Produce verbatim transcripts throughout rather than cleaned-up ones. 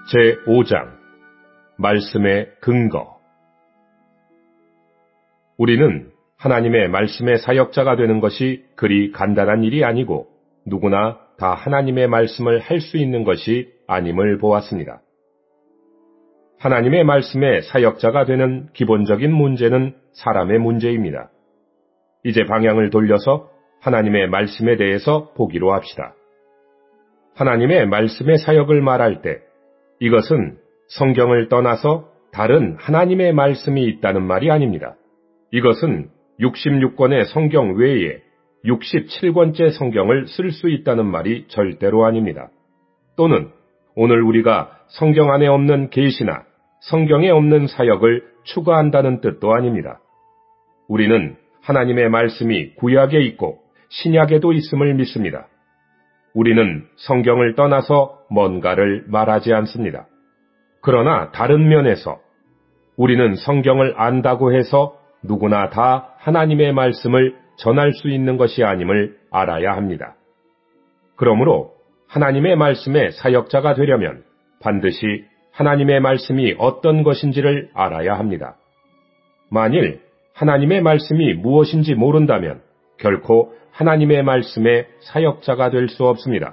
제오 장 말씀의 근거. 우리는 하나님의 말씀의 사역자가 되는 것이 그리 간단한 일이 아니고 누구나 다 하나님의 말씀을 할 수 있는 것이 아님을 보았습니다. 하나님의 말씀의 사역자가 되는 기본적인 문제는 사람의 문제입니다. 이제 방향을 돌려서 하나님의 말씀에 대해서 보기로 합시다. 하나님의 말씀의 사역을 말할 때 이것은 성경을 떠나서 다른 하나님의 말씀이 있다는 말이 아닙니다. 이것은 육십육 권의 성경 외에 육십칠 권째 성경을 쓸 수 있다는 말이 절대로 아닙니다. 또는 오늘 우리가 성경 안에 없는 계시나 성경에 없는 사역을 추가한다는 뜻도 아닙니다. 우리는 하나님의 말씀이 구약에 있고 신약에도 있음을 믿습니다. 우리는 성경을 떠나서 뭔가를 말하지 않습니다. 그러나 다른 면에서 우리는 성경을 안다고 해서 누구나 다 하나님의 말씀을 전할 수 있는 것이 아님을 알아야 합니다. 그러므로 하나님의 말씀의 사역자가 되려면 반드시 하나님의 말씀이 어떤 것인지를 알아야 합니다. 만일 하나님의 말씀이 무엇인지 모른다면 결코 하나님의 말씀의 사역자가 될 수 없습니다.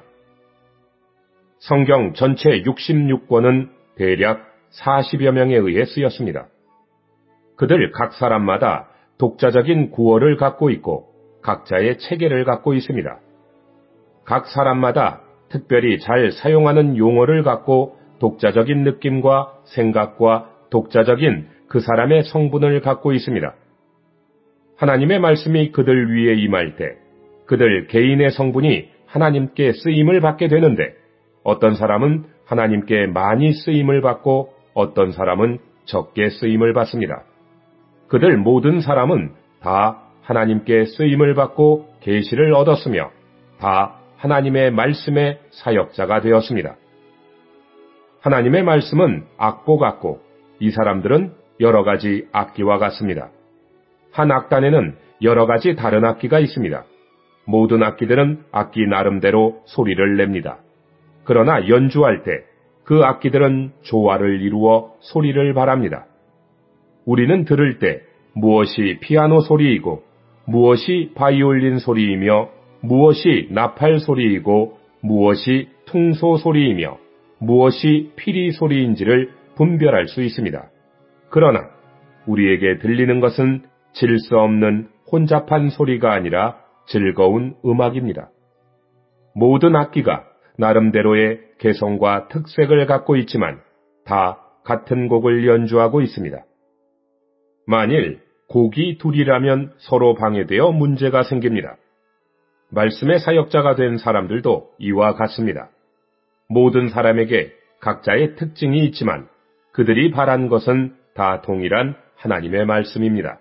성경 전체 육십육 권은 대략 사십여 명에 의해 쓰였습니다. 그들 각 사람마다 독자적인 구어를 갖고 있고 각자의 체계를 갖고 있습니다. 각 사람마다 특별히 잘 사용하는 용어를 갖고 독자적인 느낌과 생각과 독자적인 그 사람의 성분을 갖고 있습니다. 하나님의 말씀이 그들 위에 임할 때 그들 개인의 성분이 하나님께 쓰임을 받게 되는데 어떤 사람은 하나님께 많이 쓰임을 받고 어떤 사람은 적게 쓰임을 받습니다. 그들 모든 사람은 다 하나님께 쓰임을 받고 계시를 얻었으며 다 하나님의 말씀의 사역자가 되었습니다. 하나님의 말씀은 악보 같고 이 사람들은 여러 가지 악기와 같습니다. 한 악단에는 여러 가지 다른 악기가 있습니다. 모든 악기들은 악기 나름대로 소리를 냅니다. 그러나 연주할 때 그 악기들은 조화를 이루어 소리를 발합니다. 우리는 들을 때 무엇이 피아노 소리이고 무엇이 바이올린 소리이며 무엇이 나팔 소리이고 무엇이 퉁소 소리이며 무엇이 피리 소리인지를 분별할 수 있습니다. 그러나 우리에게 들리는 것은 질서 없는 혼잡한 소리가 아니라 즐거운 음악입니다. 모든 악기가 나름대로의 개성과 특색을 갖고 있지만 다 같은 곡을 연주하고 있습니다. 만일 곡이 둘이라면 서로 방해되어 문제가 생깁니다. 말씀의 사역자가 된 사람들도 이와 같습니다. 모든 사람에게 각자의 특징이 있지만 그들이 바란 것은 다 동일한 하나님의 말씀입니다.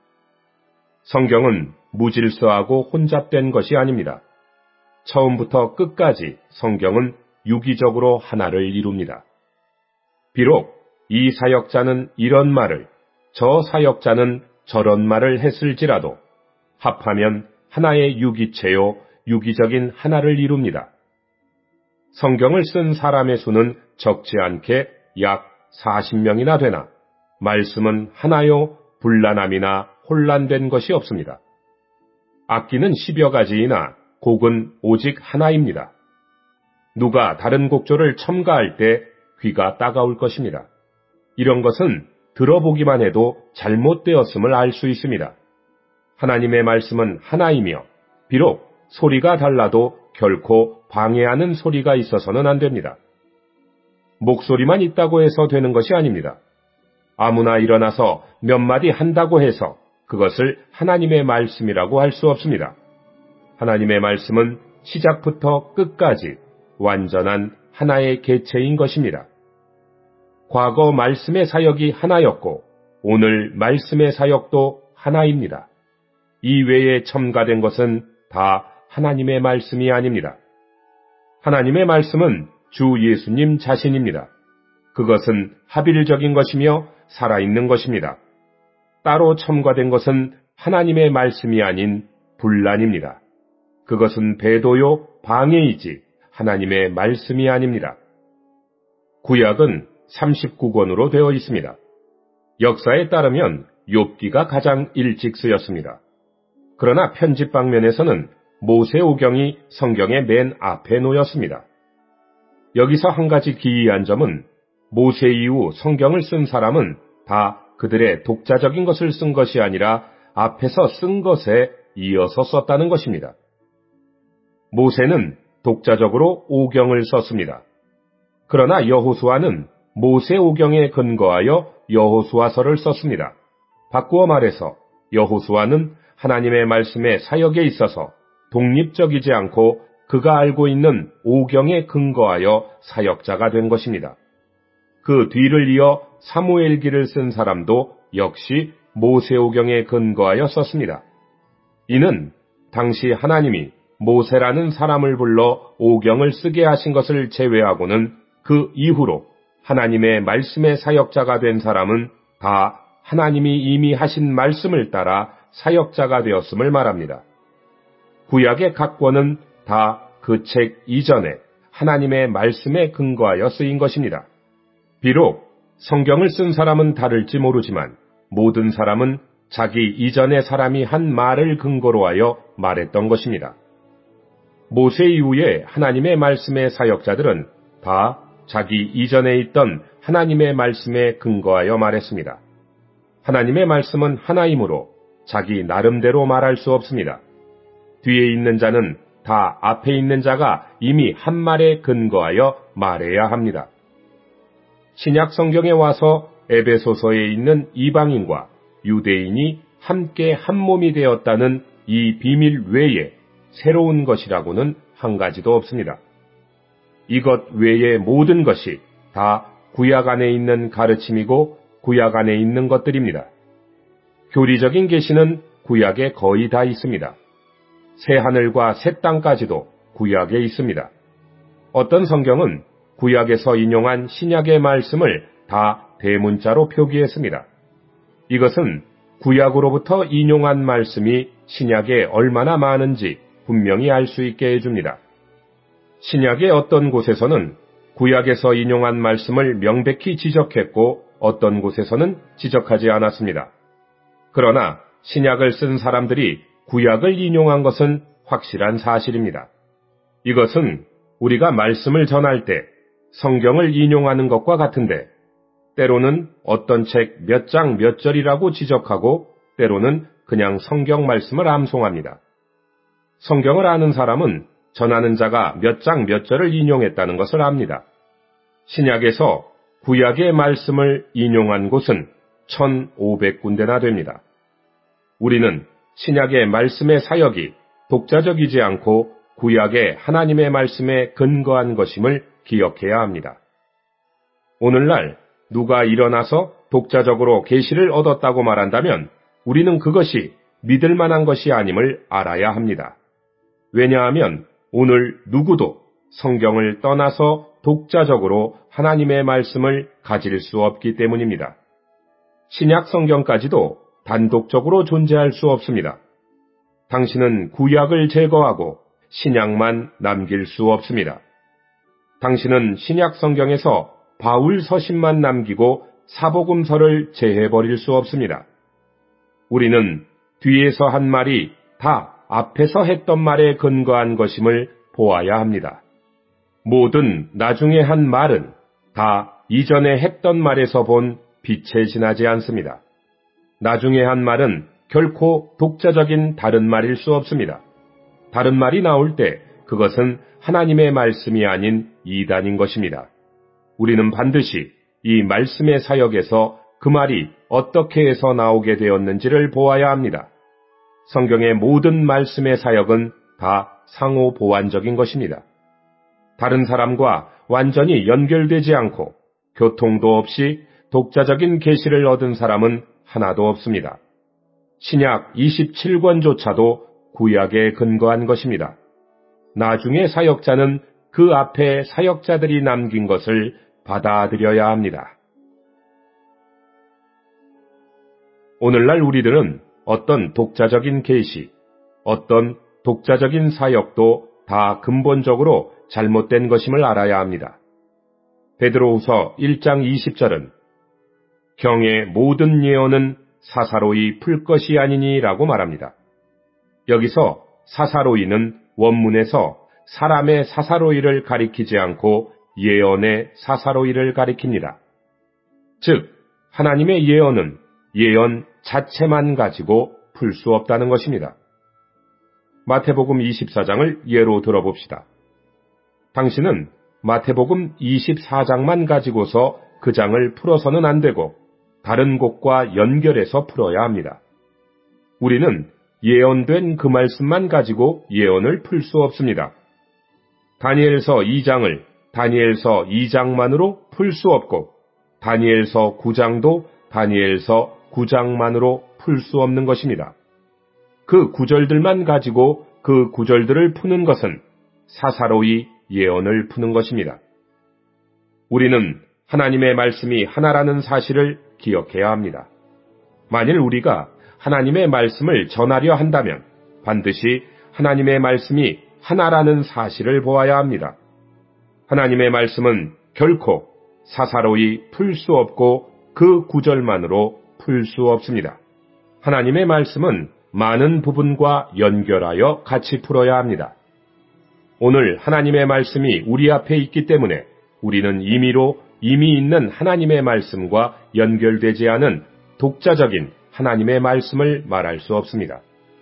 성경은 무질서하고 혼잡된 것이 아닙니다. 처음부터 끝까지 성경은 유기적으로 하나를 이룹니다. 비록 이 사역자는 이런 말을, 저 사역자는 저런 말을 했을지라도 합하면 하나의 유기체요, 유기적인 하나를 이룹니다. 성경을 쓴 사람의 수는 적지 않게 약 사십 명이나 되나 말씀은 하나요 불란함이나 혼란된 것이 없습니다. 악기는 십여 가지이나 곡은 오직 하나입니다. 누가 다른 곡조를 첨가할 때 귀가 따가울 것입니다. 이런 것은 들어보기만 해도 잘못되었음을 알 수 있습니다. 하나님의 말씀은 하나이며 비록 소리가 달라도 결코 방해하는 소리가 있어서는 안 됩니다. 목소리만 있다고 해서 되는 것이 아닙니다. 아무나 일어나서 몇 마디 한다고 해서 그것을 하나님의 말씀이라고 할 수 없습니다. 하나님의 말씀은 시작부터 끝까지 완전한 하나의 개체인 것입니다. 과거 말씀의 사역이 하나였고 오늘 말씀의 사역도 하나입니다. 이 외에 첨가된 것은 다 하나님의 말씀이 아닙니다. 하나님의 말씀은 주 예수님 자신입니다. 그것은 합일적인 것이며 살아있는 것입니다. 따로 첨가된 것은 하나님의 말씀이 아닌 분란입니다. 그것은 배도요 방해이지 하나님의 말씀이 아닙니다. 구약은 삼십구 권으로 되어 있습니다. 역사에 따르면 욥기가 가장 일찍 쓰였습니다. 그러나 편집 방면에서는 모세오경이 성경의 맨 앞에 놓였습니다. 여기서 한 가지 기이한 점은 모세 이후 성경을 쓴 사람은 다 그들의 독자적인 것을 쓴 것이 아니라 앞에서 쓴 것에 이어서 썼다는 것입니다. 모세는 독자적으로 오경을 썼습니다. 그러나 여호수아는 모세오경에 근거하여 여호수아서를 썼습니다. 바꾸어 말해서 여호수아는 하나님의 말씀의 사역에 있어서 독립적이지 않고 그가 알고 있는 오경에 근거하여 사역자가 된 것입니다. 그 뒤를 이어 사무엘기를 쓴 사람도 역시 모세오경에 근거하여 썼습니다. 이는 당시 하나님이 모세라는 사람을 불러 오경을 쓰게 하신 것을 제외하고는 그 이후로 하나님의 말씀의 사역자가 된 사람은 다 하나님이 이미 하신 말씀을 따라 사역자가 되었음을 말합니다. 구약의 각 권은 다 그 책 이전에 하나님의 말씀에 근거하여 쓰인 것입니다. 비록 성경을 쓴 사람은 다를지 모르지만 모든 사람은 자기 이전의 사람이 한 말을 근거로 하여 말했던 것입니다. 모세 이후에 하나님의 말씀의 사역자들은 다 자기 이전에 있던 하나님의 말씀에 근거하여 말했습니다. 하나님의 말씀은 하나이므로 자기 나름대로 말할 수 없습니다. 뒤에 있는 자는 다 앞에 있는 자가 이미 한 말에 근거하여 말해야 합니다. 신약 성경에 와서 에베소서에 있는 이방인과 유대인이 함께 한 몸이 되었다는 이 비밀 외에 새로운 것이라고는 한 가지도 없습니다. 이것 외의 모든 것이 다 구약 안에 있는 가르침이고 구약 안에 있는 것들입니다. 교리적인 계시는 구약에 거의 다 있습니다. 새 하늘과 새 땅까지도 구약에 있습니다. 어떤 성경은 구약에서 인용한 신약의 말씀을 다 대문자로 표기했습니다. 이것은 구약으로부터 인용한 말씀이 신약에 얼마나 많은지 분명히 알 수 있게 해줍니다. 신약의 어떤 곳에서는 구약에서 인용한 말씀을 명백히 지적했고 어떤 곳에서는 지적하지 않았습니다. 그러나 신약을 쓴 사람들이 구약을 인용한 것은 확실한 사실입니다. 이것은 우리가 말씀을 전할 때 성경을 인용하는 것과 같은데 때로는 어떤 책 몇 장 몇 절이라고 지적하고 때로는 그냥 성경 말씀을 암송합니다. 성경을 아는 사람은 전하는 자가 몇 장 몇 절을 인용했다는 것을 압니다. 신약에서 구약의 말씀을 인용한 곳은 천오백 군데나 됩니다. 우리는 신약의 말씀의 사역이 독자적이지 않고 구약의 하나님의 말씀에 근거한 것임을 기억해야 합니다. 오늘날 누가 일어나서 독자적으로 계시를 얻었다고 말한다면 우리는 그것이 믿을 만한 것이 아님을 알아야 합니다. 왜냐하면 오늘 누구도 성경을 떠나서 독자적으로 하나님의 말씀을 가질 수 없기 때문입니다. 신약 성경까지도 단독적으로 존재할 수 없습니다. 당신은 구약을 제거하고 신약만 남길 수 없습니다. 당신은 신약 성경에서 바울 서신만 남기고 사복음서를 제해버릴 수 없습니다. 우리는 뒤에서 한 말이 다 앞에서 했던 말에 근거한 것임을 보아야 합니다. 모든 나중에 한 말은 다 이전에 했던 말에서 본 빛에 지나지 않습니다. 나중에 한 말은 결코 독자적인 다른 말일 수 없습니다. 다른 말이 나올 때 그것은 하나님의 말씀이 아닌 이단인 것입니다. 우리는 반드시 이 말씀의 사역에서 그 말이 어떻게 해서 나오게 되었는지를 보아야 합니다. 성경의 모든 말씀의 사역은 다 상호 보완적인 것입니다. 다른 사람과 완전히 연결되지 않고 교통도 없이 독자적인 계시를 얻은 사람은 하나도 없습니다. 신약 이십칠 권조차도 구약에 근거한 것입니다. 나중에 사역자는 그 앞에 사역자들이 남긴 것을 받아들여야 합니다. 오늘날 우리들은 어떤 독자적인 계시, 어떤 독자적인 사역도 다 근본적으로 잘못된 것임을 알아야 합니다. 베드로후서 일 장 이십 절은 경의 모든 예언은 사사로이 풀 것이 아니니라고 말합니다. 여기서 사사로이는 원문에서 사람의 사사로이를 가리키지 않고 예언의 사사로이를 가리킵니다. 즉, 하나님의 예언은 예언 자체만 가지고 풀 수 없다는 것입니다. 마태복음 이십사 장을 예로 들어봅시다. 당신은 마태복음 이십사 장만 가지고서 그 장을 풀어서는 안 되고 다른 곳과 연결해서 풀어야 합니다. 우리는 예언된 그 말씀만 가지고 예언을 풀 수 없습니다. 다니엘서 이 장을 다니엘서 이 장만으로 풀 수 없고 다니엘서 구 장도 다니엘서 구 장만으로 풀 수 없는 것입니다. 그 구절들만 가지고 그 구절들을 푸는 것은 사사로이 예언을 푸는 것입니다. 우리는 하나님의 말씀이 하나라는 사실을 기억해야 합니다. 만일 우리가 하나님의 말씀을 전하려 한다면 반드시 하나님의 말씀이 하나라는 사실을 보아야 합니다. 하나님의 말씀은 결코 사사로이 풀 수 없고 그 구절만으로 풀 수 없습니다. 하나님의 말씀은 많은 부분과 연결하여 같이 풀어야 합니다. 오늘 하나님의 말씀이 우리 앞에 있기 때문에 우리는 임의로 이미 있는 하나님의 말씀과 연결되지 않은 독자적인 하나님의 말씀을 말할 수 없습니다.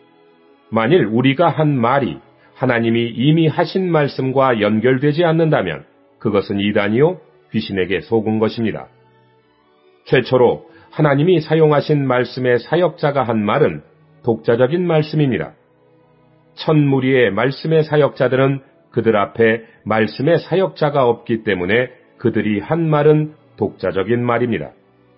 만일 우리가 한 말이 하나님이 이미 하신 말씀과 연결되지 않는다면 그것은 이단이요 귀신에게 속은 것입니다. 최초로 하나님이 사용하신 말씀의 사역자가 한 말은 독자적인 말씀입니다. 천무리의 말씀의 사역자들은 그들 앞에 말씀의 사역자가 없기 때문에 그들이 한 말은 독자적인 말입니다.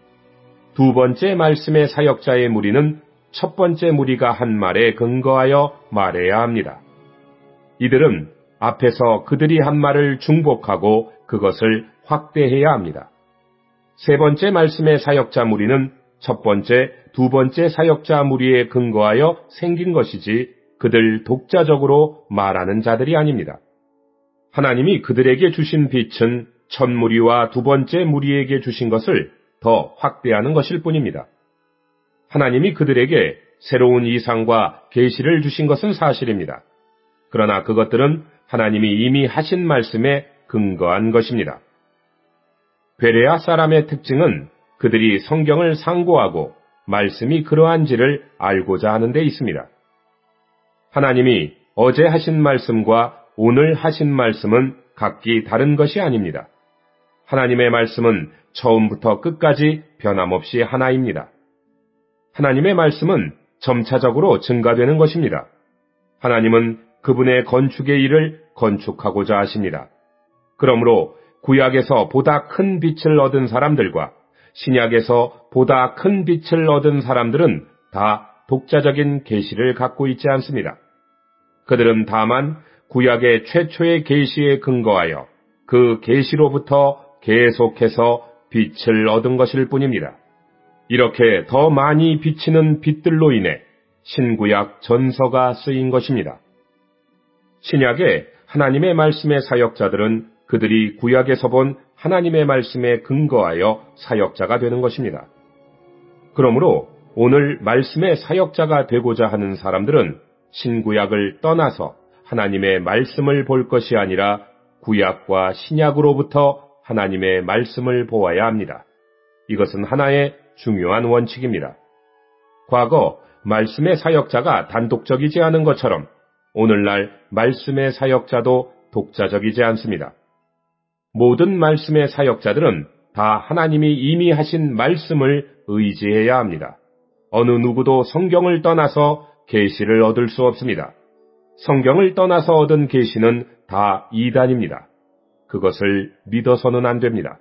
두 번째 말씀의 사역자의 무리는 첫 번째 무리가 한 말에 근거하여 말해야 합니다. 이들은 앞에서 그들이 한 말을 중복하고 그것을 확대해야 합니다. 세 번째 말씀의 사역자 무리는 첫 번째, 두 번째 사역자 무리에 근거하여 생긴 것이지 그들 독자적으로 말하는 자들이 아닙니다. 하나님이 그들에게 주신 빛은 첫 무리와 두 번째 무리에게 주신 것을 더 확대하는 것일 뿐입니다. 하나님이 그들에게 새로운 이상과 계시를 주신 것은 사실입니다. 그러나 그것들은 하나님이 이미 하신 말씀에 근거한 것입니다. 베레아 사람의 특징은 그들이 성경을 상고하고 말씀이 그러한지를 알고자 하는 데 있습니다. 하나님이 어제 하신 말씀과 오늘 하신 말씀은 각기 다른 것이 아닙니다. 하나님의 말씀은 처음부터 끝까지 변함없이 하나입니다. 하나님의 말씀은 점차적으로 증가되는 것입니다. 하나님은 그분의 건축의 일을 건축하고자 하십니다. 그러므로 구약에서 보다 큰 빛을 얻은 사람들과 신약에서 보다 큰 빛을 얻은 사람들은 다 독자적인 계시를 갖고 있지 않습니다. 그들은 다만 구약의 최초의 계시에 근거하여 그 계시로부터 계속해서 빛을 얻은 것일 뿐입니다. 이렇게 더 많이 비치는 빛들로 인해 신구약 전서가 쓰인 것입니다. 신약의 하나님의 말씀의 사역자들은 그들이 구약에서 본 하나님의 말씀에 근거하여 사역자가 되는 것입니다. 그러므로 오늘 말씀의 사역자가 되고자 하는 사람들은 신구약을 떠나서 하나님의 말씀을 볼 것이 아니라 구약과 신약으로부터 하나님의 말씀을 보아야 합니다. 이것은 하나의 중요한 원칙입니다. 과거 말씀의 사역자가 단독적이지 않은 것처럼 오늘날 말씀의 사역자도 독자적이지 않습니다. 모든 말씀의 사역자들은 다 하나님이 이미 하신 말씀을 의지해야 합니다. 어느 누구도 성경을 떠나서 계시를 얻을 수 없습니다. 성경을 떠나서 얻은 계시는 다 이단입니다. 그것을 믿어서는 안 됩니다.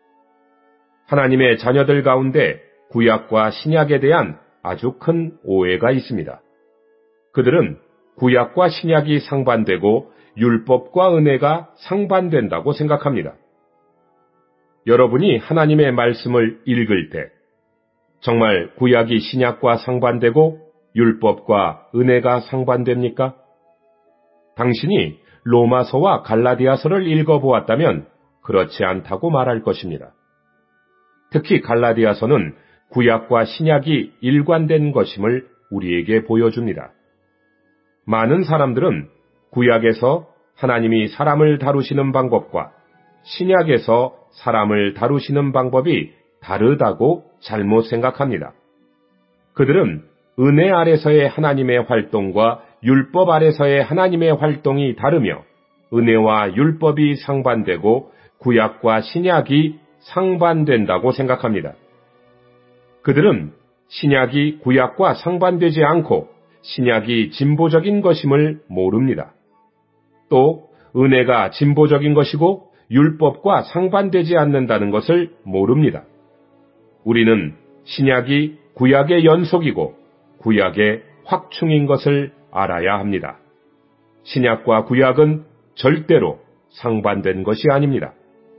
하나님의 자녀들 가운데 구약과 신약에 대한 아주 큰 오해가 있습니다. 그들은 구약과 신약이 상반되고 율법과 은혜가 상반된다고 생각합니다. 여러분이 하나님의 말씀을 읽을 때 정말 구약이 신약과 상반되고 율법과 은혜가 상반됩니까? 당신이 로마서와 갈라디아서를 읽어보았다면 그렇지 않다고 말할 것입니다. 특히 갈라디아서는 구약과 신약이 일관된 것임을 우리에게 보여줍니다. 많은 사람들은 구약에서 하나님이 사람을 다루시는 방법과 신약에서 사람을 다루시는 방법이 다르다고 잘못 생각합니다. 그들은 은혜 아래서의 하나님의 활동과 율법 아래서의 하나님의 활동이 다르며 은혜와 율법이 상반되고 구약과 신약이 상반된다고 생각합니다. 그들은 신약이 구약과 상반되지 않고 신약이 진보적인 것임을 모릅니다. 또 은혜가 진보적인 것이고 율법과 상반되지 않는다는 것을 모릅니다. 우리는 신약이 구약의 연속이고 구약의 확충인 것을 알아야 합니다. 신약과 구약은 절대로 상반된 것이 아닙니다.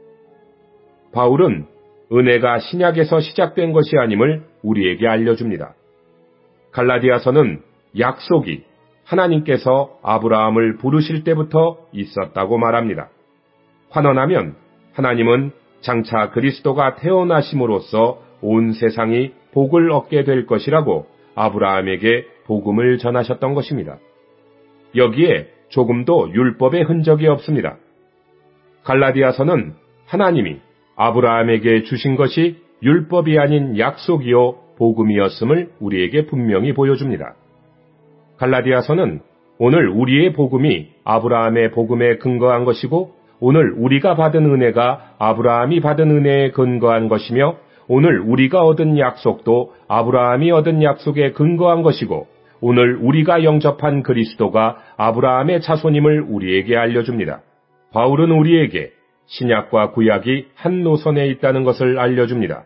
바울은 은혜가 신약에서 시작된 것이 아님을 우리에게 알려줍니다. 갈라디아서는 약속이 하나님께서 아브라함을 부르실 때부터 있었다고 말합니다. 환원하면 하나님은 장차 그리스도가 태어나심으로써 온 세상이 복을 얻게 될 것이라고 아브라함에게 복음을 전하셨던 것입니다. 여기에 조금도 율법의 흔적이 없습니다. 갈라디아서는 하나님이 아브라함에게 주신 것이 율법이 아닌 약속이요 복음이었음을 우리에게 분명히 보여줍니다. 갈라디아서는 오늘 우리의 복음이 아브라함의 복음에 근거한 것이고 오늘 우리가 받은 은혜가 아브라함이 받은 은혜에 근거한 것이며 오늘 우리가 얻은 약속도 아브라함이 얻은 약속에 근거한 것이고 오늘 우리가 영접한 그리스도가 아브라함의 자손임을 우리에게 알려줍니다. 바울은 우리에게 신약과 구약이 한 노선에 있다는 것을 알려줍니다.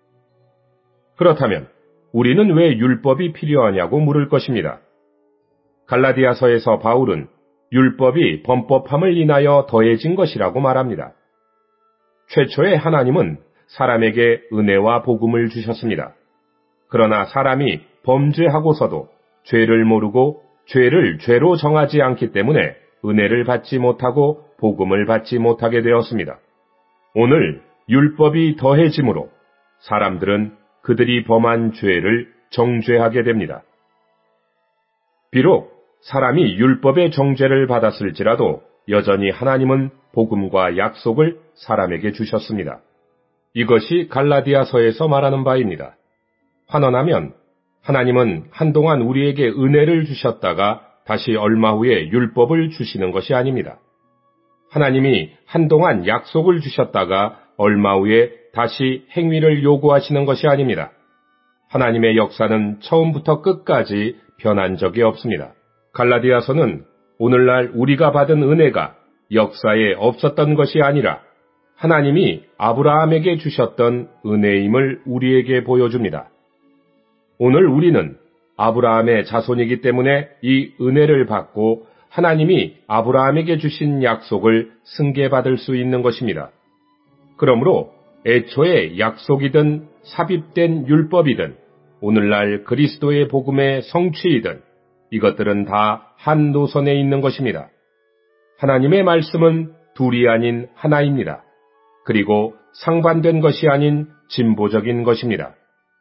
그렇다면 우리는 왜 율법이 필요하냐고 물을 것입니다. 갈라디아서에서 바울은 율법이 범법함을 인하여 더해진 것이라고 말합니다. 최초에 하나님은 사람에게 은혜와 복음을 주셨습니다. 그러나 사람이 범죄하고서도 죄를 모르고 죄를 죄로 정하지 않기 때문에 은혜를 받지 못하고 복음을 받지 못하게 되었습니다. 오늘 율법이 더해짐으로 사람들은 그들이 범한 죄를 정죄하게 됩니다. 비록 사람이 율법의 정죄를 받았을지라도 여전히 하나님은 복음과 약속을 사람에게 주셨습니다. 이것이 갈라디아서에서 말하는 바입니다. 환원하면 하나님은 한동안 우리에게 은혜를 주셨다가 다시 얼마 후에 율법을 주시는 것이 아닙니다. 하나님이 한동안 약속을 주셨다가 얼마 후에 다시 행위를 요구하시는 것이 아닙니다. 하나님의 역사는 처음부터 끝까지 변한 적이 없습니다. 갈라디아서는 오늘날 우리가 받은 은혜가 역사에 없었던 것이 아니라 하나님이 아브라함에게 주셨던 은혜임을 우리에게 보여줍니다. 오늘 우리는 아브라함의 자손이기 때문에 이 은혜를 받고 하나님이 아브라함에게 주신 약속을 승계받을 수 있는 것입니다. 그러므로 애초에 약속이든 삽입된 율법이든 오늘날 그리스도의 복음의 성취이든 이것들은 다 한 노선에 있는 것입니다. 하나님의 말씀은 둘이 아닌 하나입니다. 그리고 상반된 것이 아닌 진보적인 것입니다.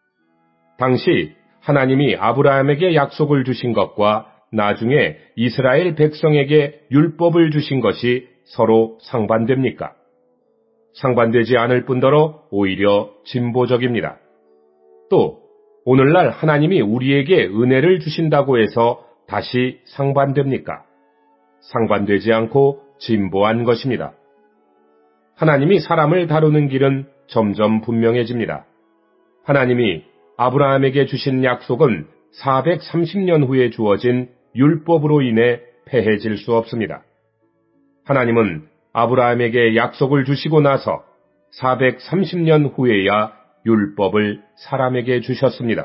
당시 하나님이 아브라함에게 약속을 주신 것과 나중에 이스라엘 백성에게 율법을 주신 것이 서로 상반됩니까? 상반되지 않을 뿐더러 오히려 진보적입니다. 또 오늘날 하나님이 우리에게 은혜를 주신다고 해서 다시 상반됩니까? 상반되지 않고 진보한 것입니다. 하나님이 사람을 다루는 길은 점점 분명해집니다. 하나님이 아브라함에게 주신 약속은 사백삼십 년 후에 주어진 율법으로 인해 패해질 수 없습니다. 하나님은 아브라함에게 약속을 주시고 나서 사백삼십 년 후에야 율법을 사람에게 주셨습니다.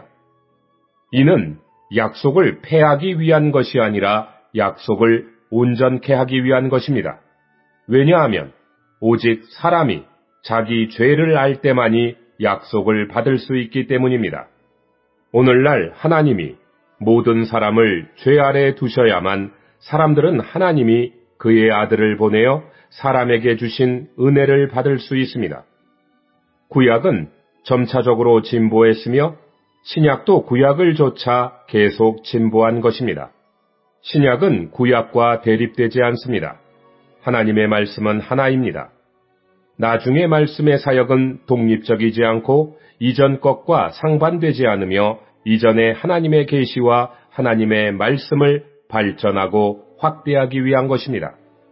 이는 약속을 폐하기 위한 것이 아니라 약속을 온전케 하기 위한 것입니다. 왜냐하면 오직 사람이 자기 죄를 알 때만이 약속을 받을 수 있기 때문입니다. 오늘날 하나님이 모든 사람을 죄 아래 두셔야만 사람들은 하나님이 그의 아들을 보내어 사람에게 주신 은혜를 받을 수 있습니다. 구약은 점차적으로 진보했으며 신약도 구약을 좇아 계속 진보한 것입니다. 신약은 구약과 대립되지 않습니다. 하나님의 말씀은 하나입니다. 나중의 말씀의 사역은 독립적이지 않고 이전 것과 상반되지 않으며 이전의 하나님의 계시와 하나님의 말씀을 발전하고 확대하기 위한 것입니다.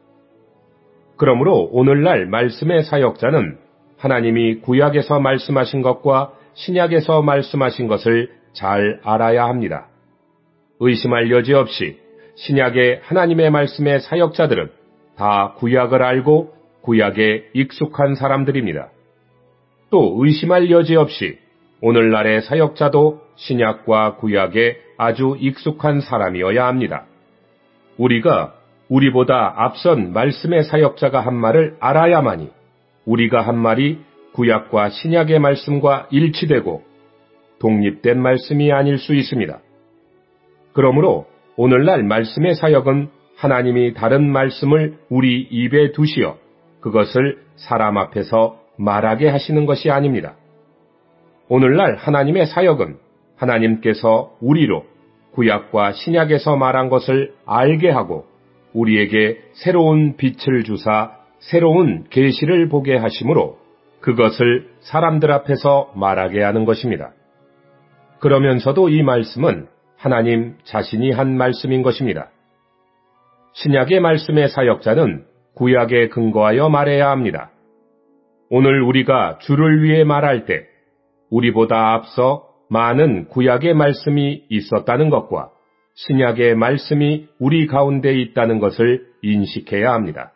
그러므로 오늘날 말씀의 사역자는 하나님이 구약에서 말씀하신 것과 신약에서 말씀하신 것을 잘 알아야 합니다. 의심할 여지 없이 신약의 하나님의 말씀의 사역자들은 다 구약을 알고 구약에 익숙한 사람들입니다. 또 의심할 여지 없이 오늘날의 사역자도 신약과 구약에 아주 익숙한 사람이어야 합니다. 우리가 우리보다 앞선 말씀의 사역자가 한 말을 알아야만이 우리가 한 말이 구약과 신약의 말씀과 일치되고 독립된 말씀이 아닐 수 있습니다. 그러므로 오늘날 말씀의 사역은 하나님이 다른 말씀을 우리 입에 두시어 그것을 사람 앞에서 말하게 하시는 것이 아닙니다. 오늘날 하나님의 사역은 하나님께서 우리로 구약과 신약에서 말한 것을 알게 하고 우리에게 새로운 빛을 주사 새로운 계시를 보게 하심으로 그것을 사람들 앞에서 말하게 하는 것입니다. 그러면서도 이 말씀은 하나님 자신이 한 말씀인 것입니다. 신약의 말씀의 사역자는 구약에 근거하여 말해야 합니다. 오늘 우리가 주를 위해 말할 때 우리보다 앞서 많은 구약의 말씀이 있었다는 것과 신약의 말씀이 우리 가운데 있다는 것을 인식해야 합니다.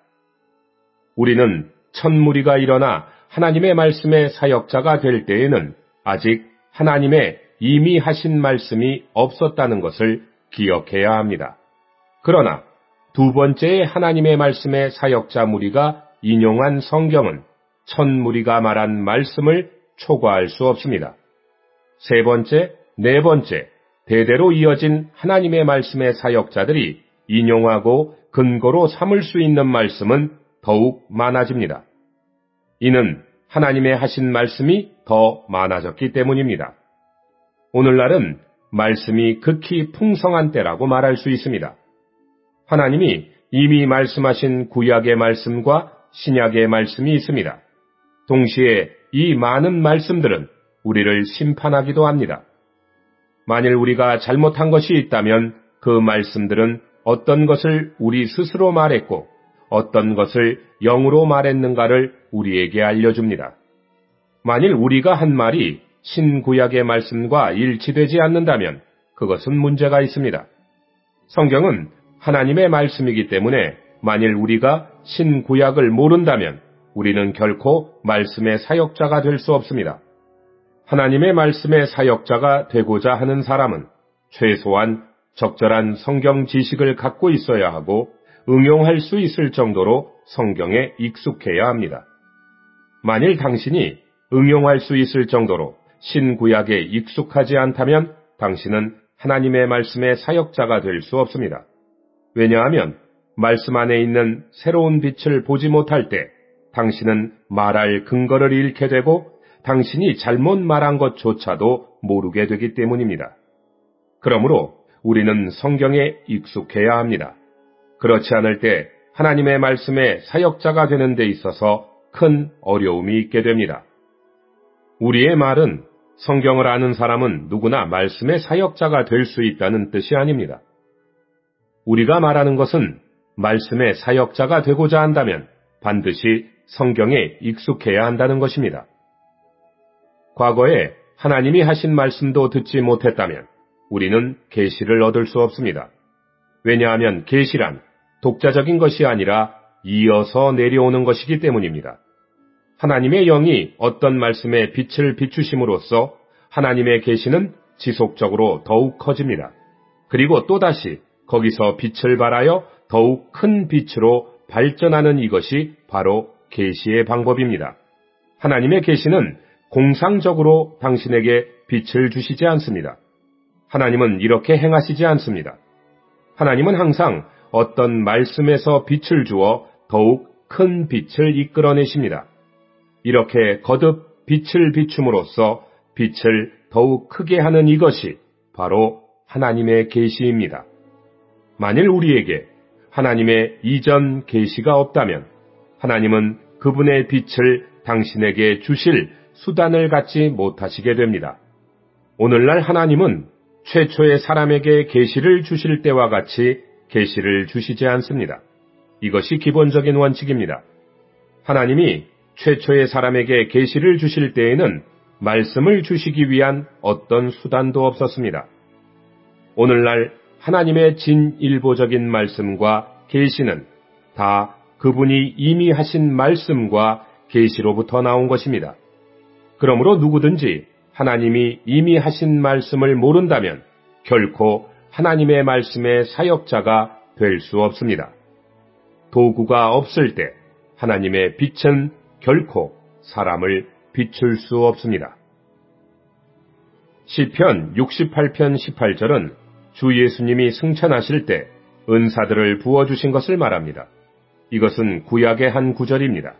우리는 첫 무리가 일어나 하나님의 말씀의 사역자가 될 때에는 아직 하나님의 이미 하신 말씀이 없었다는 것을 기억해야 합니다. 그러나 두 번째의 하나님의 말씀의 사역자 무리가 인용한 성경은 첫 무리가 말한 말씀을 초과할 수 없습니다. 세 번째, 네 번째, 대대로 이어진 하나님의 말씀의 사역자들이 인용하고 근거로 삼을 수 있는 말씀은 더욱 많아집니다. 이는 하나님의 하신 말씀이 더 많아졌기 때문입니다. 오늘날은 말씀이 극히 풍성한 때라고 말할 수 있습니다. 하나님이 이미 말씀하신 구약의 말씀과 신약의 말씀이 있습니다. 동시에 이 많은 말씀들은 우리를 심판하기도 합니다. 만일 우리가 잘못한 것이 있다면 그 말씀들은 어떤 것을 우리 스스로 말했고 어떤 것을 영으로 말했는가를 우리에게 알려줍니다. 만일 우리가 한 말이 신구약의 말씀과 일치되지 않는다면 그것은 문제가 있습니다. 성경은 하나님의 말씀이기 때문에 만일 우리가 신구약을 모른다면 우리는 결코 말씀의 사역자가 될 수 없습니다. 하나님의 말씀의 사역자가 되고자 하는 사람은 최소한 적절한 성경 지식을 갖고 있어야 하고 응용할 수 있을 정도로 성경에 익숙해야 합니다. 만일 당신이 응용할 수 있을 정도로 신구약에 익숙하지 않다면 당신은 하나님의 말씀의 사역자가 될 수 없습니다. 왜냐하면 말씀 안에 있는 새로운 빛을 보지 못할 때 당신은 말할 근거를 잃게 되고 당신이 잘못 말한 것조차도 모르게 되기 때문입니다. 그러므로 우리는 성경에 익숙해야 합니다. 그렇지 않을 때 하나님의 말씀의 사역자가 되는 데 있어서 큰 어려움이 있게 됩니다. 우리의 말은 성경을 아는 사람은 누구나 말씀의 사역자가 될 수 있다는 뜻이 아닙니다. 우리가 말하는 것은 말씀의 사역자가 되고자 한다면 반드시 성경에 익숙해야 한다는 것입니다. 과거에 하나님이 하신 말씀도 듣지 못했다면 우리는 계시를 얻을 수 없습니다. 왜냐하면 계시란 독자적인 것이 아니라 이어서 내려오는 것이기 때문입니다. 하나님의 영이 어떤 말씀에 빛을 비추심으로써 하나님의 계시는 지속적으로 더욱 커집니다. 그리고 또다시 거기서 빛을 발하여 더욱 큰 빛으로 발전하는 이것이 바로 계시의 방법입니다. 하나님의 계시는 공상적으로 당신에게 빛을 주시지 않습니다. 하나님은 이렇게 행하시지 않습니다. 하나님은 항상 어떤 말씀에서 빛을 주어 더욱 큰 빛을 이끌어내십니다. 이렇게 거듭 빛을 비춤으로써 빛을 더욱 크게 하는 이것이 바로 하나님의 계시입니다. 만일 우리에게 하나님의 이전 계시가 없다면 하나님은 그분의 빛을 당신에게 주실 수단을 갖지 못하시게 됩니다. 오늘날 하나님은 최초의 사람에게 계시를 주실 때와 같이 계시를 주시지 않습니다. 이것이 기본적인 원칙입니다. 하나님이 최초의 사람에게 계시를 주실 때에는 말씀을 주시기 위한 어떤 수단도 없었습니다. 오늘날 하나님의 진일보적인 말씀과 계시는 다 그분이 이미 하신 말씀과 계시로부터 나온 것입니다. 그러므로 누구든지 하나님이 이미 하신 말씀을 모른다면 결코 하나님의 말씀의 사역자가 될 수 없습니다. 도구가 없을 때 하나님의 빛은 결코 사람을 비출 수 없습니다. 시편 육십팔 편 십팔 절은 주 예수님이 승천하실 때 은사들을 부어주신 것을 말합니다. 이것은 구약의 한 구절입니다.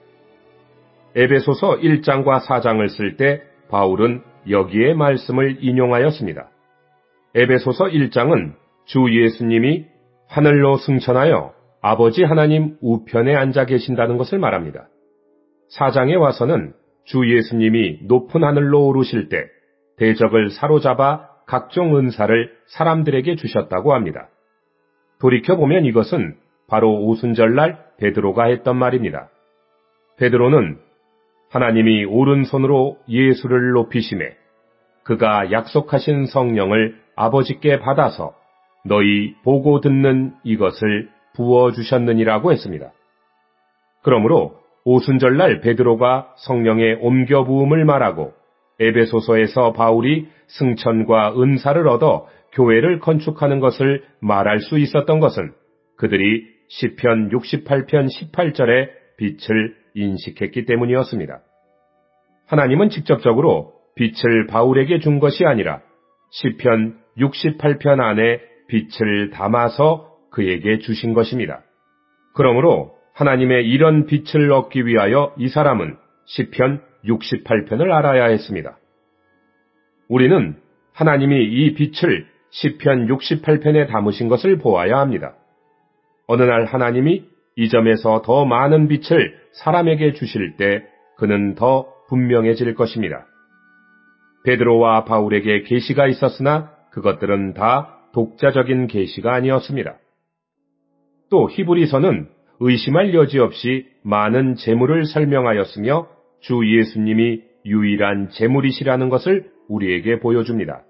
에베소서 일 장과 사 장을 쓸 때 바울은 여기에 말씀을 인용하였습니다. 에베소서 일 장은 주 예수님이 하늘로 승천하여 아버지 하나님 우편에 앉아 계신다는 것을 말합니다. 사 장에 와서는 주 예수님이 높은 하늘로 오르실 때 대적을 사로잡아 각종 은사를 사람들에게 주셨다고 합니다. 돌이켜보면 이것은 바로 오순절날 베드로가 했던 말입니다. 베드로는 하나님이 오른손으로 예수를 높이시매 그가 약속하신 성령을 아버지께 받아서 너희 보고 듣는 이것을 부어주셨느니라고 했습니다. 그러므로 오순절날 베드로가 성령의 옮겨 부음을 말하고 에베소서에서 바울이 승천과 은사를 얻어 교회를 건축하는 것을 말할 수 있었던 것은 그들이 시편 육십팔 편 십팔 절의 빛을 인식했기 때문이었습니다. 하나님은 직접적으로 빛을 바울에게 준 것이 아니라 시편 육십팔 편 안에 빛을 담아서 그에게 주신 것입니다. 그러므로 하나님의 이런 빛을 얻기 위하여 이 사람은 시편 육십팔 편을 알아야 했습니다. 우리는 하나님이 이 빛을 시편 육십팔 편에 담으신 것을 보아야 합니다. 어느 날 하나님이 이 점에서 더 많은 빛을 사람에게 주실 때 그는 더 분명해질 것입니다. 베드로와 바울에게 계시가 있었으나 그것들은 다 독자적인 계시가 아니었습니다. 또 히브리서는 의심할 여지 없이 많은 재물을 설명하였으며 주 예수님이 유일한 재물이시라는 것을 우리에게 보여줍니다.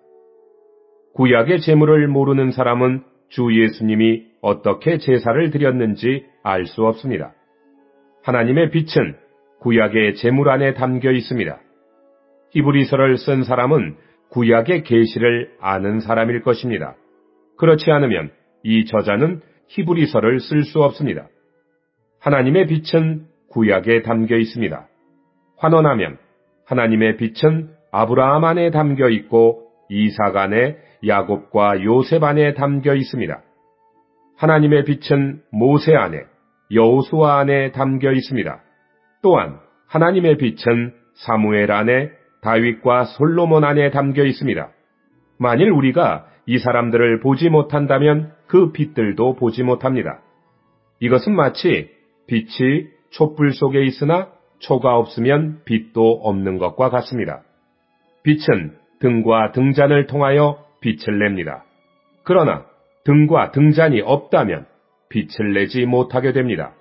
구약의 재물을 모르는 사람은 주 예수님이 어떻게 제사를 드렸는지 알 수 없습니다. 하나님의 빛은 구약의 재물 안에 담겨 있습니다. 히브리서를 쓴 사람은 구약의 계시를 아는 사람일 것입니다. 그렇지 않으면 이 저자는 히브리서를 쓸 수 없습니다. 하나님의 빛은 구약에 담겨 있습니다. 환원하면 하나님의 빛은 아브라함 안에 담겨 있고 이삭 안에 야곱과 요셉 안에 담겨 있습니다. 하나님의 빛은 모세 안에 여호수아 안에 담겨 있습니다. 또한 하나님의 빛은 사무엘 안에 다윗과 솔로몬 안에 담겨 있습니다. 만일 우리가 이 사람들을 보지 못한다면 그 빛들도 보지 못합니다. 이것은 마치 빛이 촛불 속에 있으나 초가 없으면 빛도 없는 것과 같습니다. 빛은 등과 등잔을 통하여 빛을 냅니다. 그러나 등과 등잔이 없다면 빛을 내지 못하게 됩니다.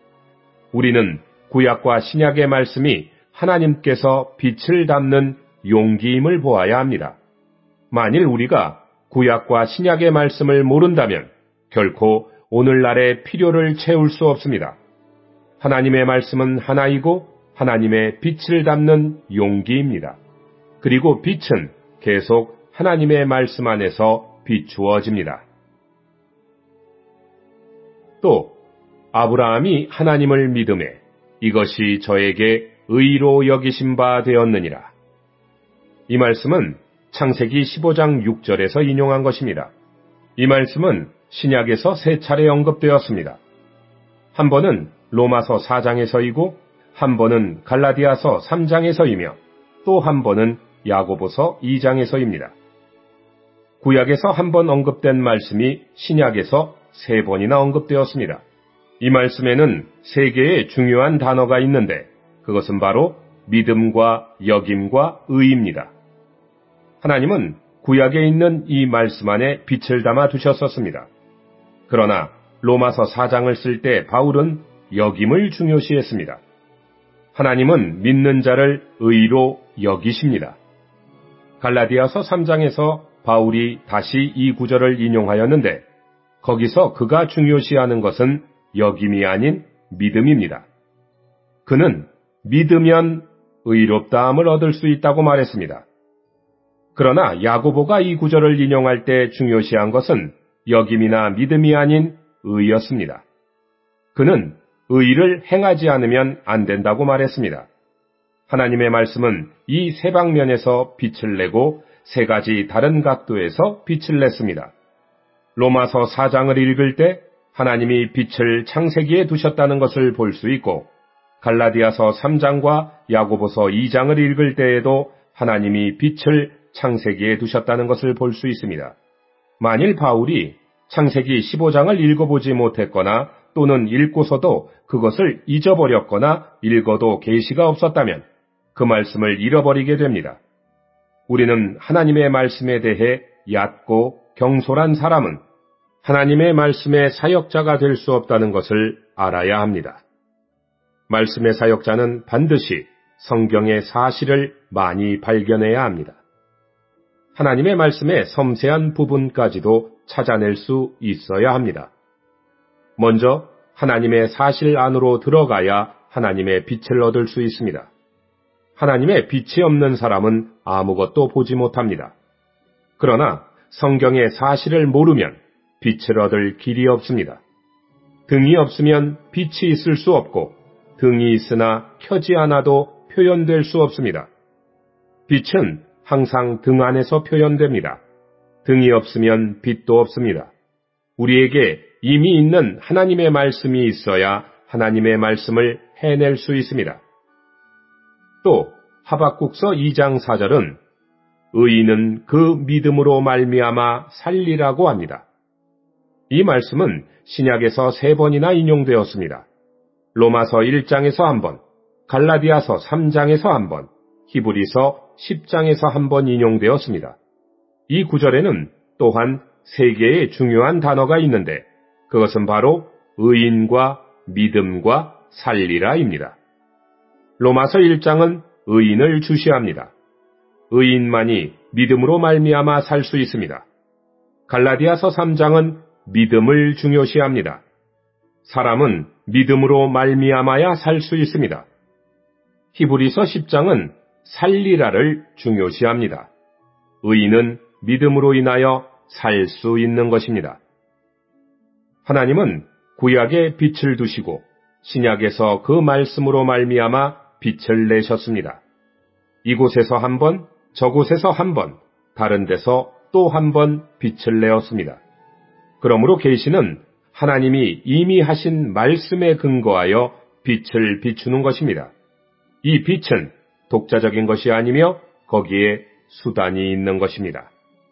우리는 구약과 신약의 말씀이 하나님께서 빛을 담는 용기임을 보아야 합니다. 만일 우리가 구약과 신약의 말씀을 모른다면 결코 오늘날의 필요를 채울 수 없습니다. 하나님의 말씀은 하나이고 하나님의 빛을 담는 용기입니다. 그리고 빛은 계속 하나님의 말씀 안에서 비추어집니다. 또 아브라함이 하나님을 믿음에 이것이 저에게 의로 여기신 바 되었느니라. 이 말씀은 창세기 십오 장 육 절에서 인용한 것입니다. 이 말씀은 신약에서 세 차례 언급되었습니다. 한 번은 로마서 사 장에서이고 한 번은 갈라디아서 삼 장에서이며 또 한 번은 야고보서 이 장에서입니다. 구약에서 한 번 언급된 말씀이 신약에서 세 번이나 언급되었습니다. 이 말씀에는 세 개의 중요한 단어가 있는데 그것은 바로 믿음과 여김과 의입니다. 하나님은 구약에 있는 이 말씀 안에 빛을 담아 두셨었습니다. 그러나 로마서 사 장을 쓸 때 바울은 여김을 중요시했습니다. 하나님은 믿는 자를 의로 여기십니다. 갈라디아서 삼 장에서 바울이 다시 이 구절을 인용하였는데 거기서 그가 중요시하는 것은 여김이 아닌 믿음입니다. 그는 믿으면 의롭다함을 얻을 수 있다고 말했습니다. 그러나 야고보가 이 구절을 인용할 때 중요시한 것은 여김이나 믿음이 아닌 의였습니다. 그는 의를 행하지 않으면 안 된다고 말했습니다. 하나님의 말씀은 이 세 방면에서 빛을 내고 세 가지 다른 각도에서 빛을 냈습니다. 로마서 사 장을 읽을 때 하나님이 빛을 창세기에 두셨다는 것을 볼 수 있고 갈라디아서 삼 장과 야고보서 이 장을 읽을 때에도 하나님이 빛을 창세기에 두셨다는 것을 볼 수 있습니다. 만일 바울이 창세기 십오 장을 읽어보지 못했거나 또는 읽고서도 그것을 잊어버렸거나 읽어도 계시가 없었다면 그 말씀을 잃어버리게 됩니다. 우리는 하나님의 말씀에 대해 얕고 경솔한 사람은 하나님의 말씀의 사역자가 될 수 없다는 것을 알아야 합니다. 말씀의 사역자는 반드시 성경의 사실을 많이 발견해야 합니다. 하나님의 말씀의 섬세한 부분까지도 찾아낼 수 있어야 합니다. 먼저 하나님의 사실 안으로 들어가야 하나님의 빛을 얻을 수 있습니다. 하나님의 빛이 없는 사람은 아무것도 보지 못합니다. 그러나 성경의 사실을 모르면 빛을 얻을 길이 없습니다. 등이 없으면 빛이 있을 수 없고 등이 있으나 켜지 않아도 표현될 수 없습니다. 빛은 항상 등 안에서 표현됩니다. 등이 없으면 빛도 없습니다. 우리에게 이미 있는 하나님의 말씀이 있어야 하나님의 말씀을 해낼 수 있습니다. 또 하박국서 이 장 사 절은 의인은 그 믿음으로 말미암아 살리라고 합니다. 이 말씀은 신약에서 세 번이나 인용되었습니다. 로마서 일 장에서 한 번, 갈라디아서 삼 장에서 한 번, 히브리서 십 장에서 한 번 인용되었습니다. 이 구절에는 또한 세 개의 중요한 단어가 있는데 그것은 바로 의인과 믿음과 살리라입니다. 로마서 일 장은 의인을 주시합니다. 의인만이 믿음으로 말미암아 살 수 있습니다. 갈라디아서 삼 장은 믿음을 중요시합니다. 사람은 믿음으로 말미암아야 살 수 있습니다. 히브리서 십 장은 살리라를 중요시합니다. 의인은 믿음으로 인하여 살 수 있는 것입니다. 하나님은 구약에 빛을 두시고 신약에서 그 말씀으로 말미암아 빛을 내셨습니다. 이곳에서 한 번, 저곳에서 한 번, 다른 데서 또 한 번 빛을 내었습니다. 그러므로 계시는 하나님이 이미 하신 말씀에 근거하여 빛을 비추는 것입니다. 이 빛은 독자적인 것이 아니며 거기에 수단이 있는 것입니다.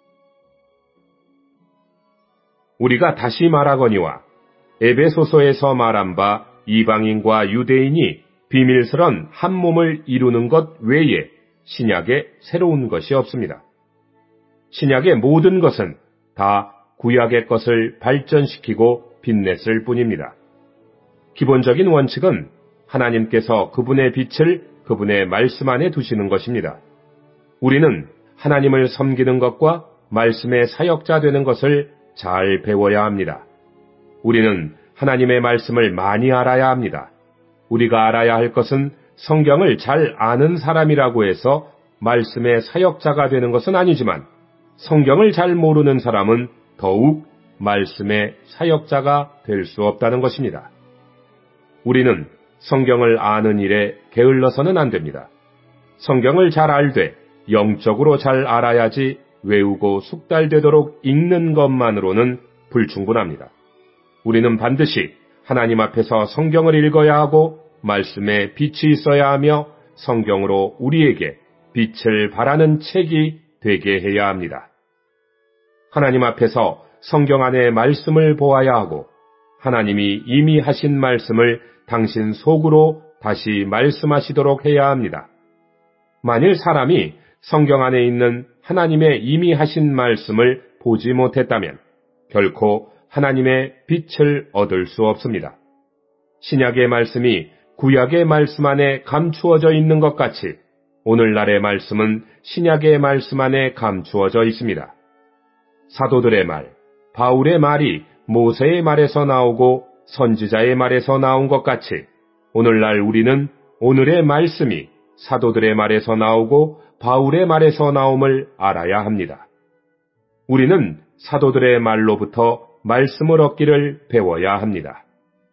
우리가 다시 말하거니와 에베소서에서 말한 바 이방인과 유대인이 비밀스런 한 몸을 이루는 것 외에 신약에 새로운 것이 없습니다. 신약의 모든 것은 다 구약의 것을 발전시키고 빛냈을 뿐입니다. 기본적인 원칙은 하나님께서 그분의 빛을 그분의 말씀 안에 두시는 것입니다. 우리는 하나님을 섬기는 것과 말씀의 사역자 되는 것을 잘 배워야 합니다. 우리는 하나님의 말씀을 많이 알아야 합니다. 우리가 알아야 할 것은 성경을 잘 아는 사람이라고 해서 말씀의 사역자가 되는 것은 아니지만 성경을 잘 모르는 사람은 더욱 말씀의 사역자가 될 수 없다는 것입니다. 우리는 성경을 아는 일에 게을러서는 안 됩니다. 성경을 잘 알되 영적으로 잘 알아야지 외우고 숙달되도록 읽는 것만으로는 불충분합니다. 우리는 반드시 하나님 앞에서 성경을 읽어야 하고 말씀에 빛이 있어야 하며 성경으로 우리에게 빛을 발하는 책이 되게 해야 합니다. 하나님 앞에서 성경 안의 말씀을 보아야 하고 하나님이 이미 하신 말씀을 당신 속으로 다시 말씀하시도록 해야 합니다. 만일 사람이 성경 안에 있는 하나님의 이미 하신 말씀을 보지 못했다면 결코 하나님의 빛을 얻을 수 없습니다. 신약의 말씀이 구약의 말씀 안에 감추어져 있는 것 같이 오늘날의 말씀은 신약의 말씀 안에 감추어져 있습니다. 사도들의 말, 바울의 말이 모세의 말에서 나오고 선지자의 말에서 나온 것 같이 오늘날 우리는 오늘의 말씀이 사도들의 말에서 나오고 바울의 말에서 나옴을 알아야 합니다. 우리는 사도들의 말로부터 말씀을 얻기를 배워야 합니다.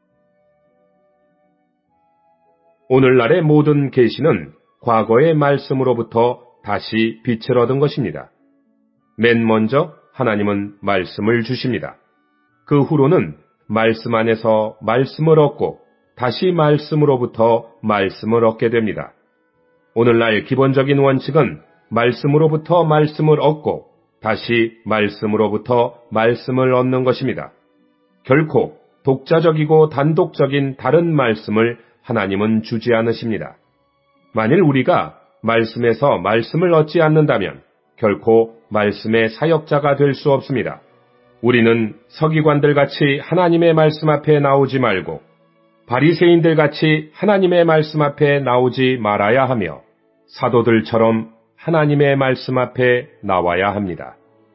오늘날의 모든 계시는 과거의 말씀으로부터 다시 빛을 얻은 것입니다. 맨 먼저 하나님은 말씀을 주십니다. 그 후로는 말씀 안에서 말씀을 얻고 다시 말씀으로부터 말씀을 얻게 됩니다. 오늘날 기본적인 원칙은 말씀으로부터 말씀을 얻고 다시 말씀으로부터 말씀을 얻는 것입니다. 결코 독자적이고 단독적인 다른 말씀을 하나님은 주지 않으십니다. 만일 우리가 말씀에서 말씀을 얻지 않는다면 결코 말씀의 사역자가 될 수 없습니다. 우리는 서기관들 같이 하나님의 말씀 앞에 나오지 말고 바리새인들 같이 하나님의 말씀 앞에 나오지 말아야 하며 사도들처럼 하나님의 말씀 앞에 나와야 합니다.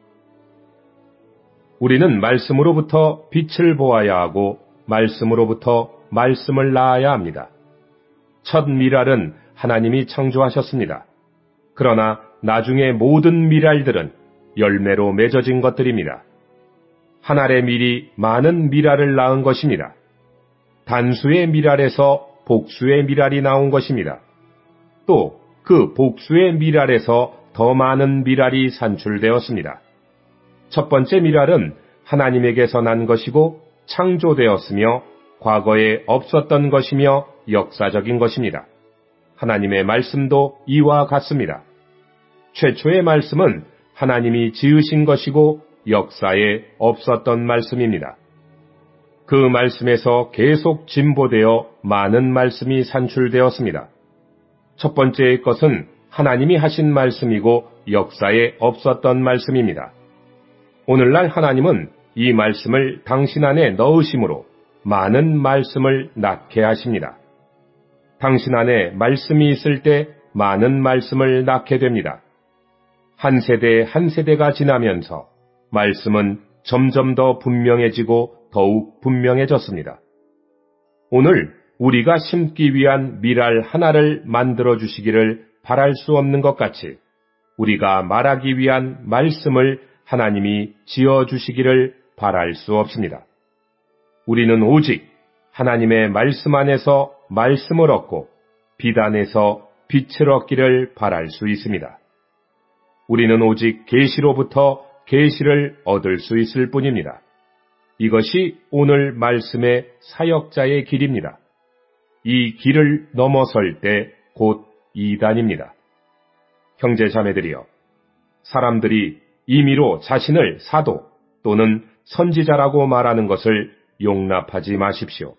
우리는 말씀으로부터 빛을 보아야 하고 말씀으로부터 말씀을 낳아야 합니다. 첫 미랄은 하나님이 창조하셨습니다. 그러나 나중에 모든 미랄들은 열매로 맺어진 것들입니다. 한 알의 밀이 많은 미랄을 낳은 것입니다. 단수의 미랄에서 복수의 미랄이 나온 것입니다. 또 그 복수의 미랄에서 더 많은 미랄이 산출되었습니다. 첫 번째 미랄은 하나님에게서 난 것이고 창조되었으며 과거에 없었던 것이며 역사적인 것입니다. 하나님의 말씀도 이와 같습니다. 최초의 말씀은 하나님이 지으신 것이고 역사에 없었던 말씀입니다. 그 말씀에서 계속 진보되어 많은 말씀이 산출되었습니다. 첫 번째의 것은 하나님이 하신 말씀이고 역사에 없었던 말씀입니다. 오늘날 하나님은 이 말씀을 당신 안에 넣으심으로 많은 말씀을 낳게 하십니다. 당신 안에 말씀이 있을 때 많은 말씀을 낳게 됩니다. 한 세대 한 세대가 지나면서 말씀은 점점 더 분명해지고 더욱 분명해졌습니다. 오늘 우리가 심기 위한 미랄 하나를 만들어 주시기를 바랄 수 없는 것 같이 우리가 말하기 위한 말씀을 하나님이 지어 주시기를 바랄 수 없습니다. 우리는 오직 하나님의 말씀 안에서 말씀을 얻고 빛 안에서 빛을 얻기를 바랄 수 있습니다. 우리는 오직 계시로부터 계시를 얻을 수 있을 뿐입니다. 이것이 오늘 말씀의 사역자의 길입니다. 이 길을 넘어설 때 곧 이단입니다. 형제 자매들이여, 사람들이 임의로 자신을 사도 또는 선지자라고 말하는 것을 용납하지 마십시오.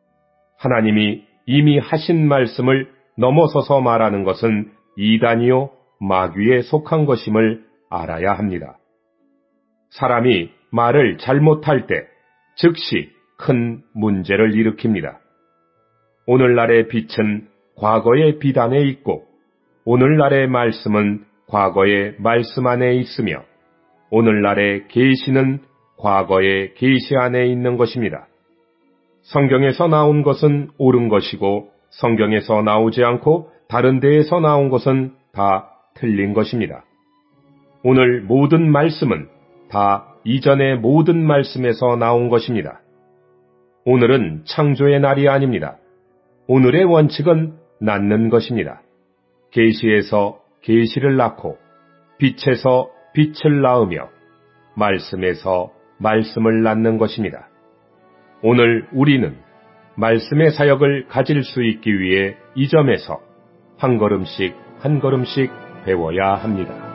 하나님이 이미 하신 말씀을 넘어서서 말하는 것은 이단이요 마귀에 속한 것임을 알아야 합니다. 사람이 말을 잘못할 때 즉시 큰 문제를 일으킵니다. 오늘날의 빛은 과거의 빛 안에 있고 오늘날의 말씀은 과거의 말씀 안에 있으며 오늘날의 계시는 과거의 계시 안에 있는 것입니다. 성경에서 나온 것은 옳은 것이고 성경에서 나오지 않고 다른 데에서 나온 것은 다 틀린 것입니다. 오늘 모든 말씀은 다 이전의 모든 말씀에서 나온 것입니다. 오늘은 창조의 날이 아닙니다. 오늘의 원칙은 낳는 것입니다. 계시에서 계시를 낳고 빛에서 빛을 낳으며 말씀에서 말씀을 낳는 것입니다. 오늘 우리는 말씀의 사역을 가질 수 있기 위해 이 점에서 한 걸음씩 한 걸음씩 배워야 합니다.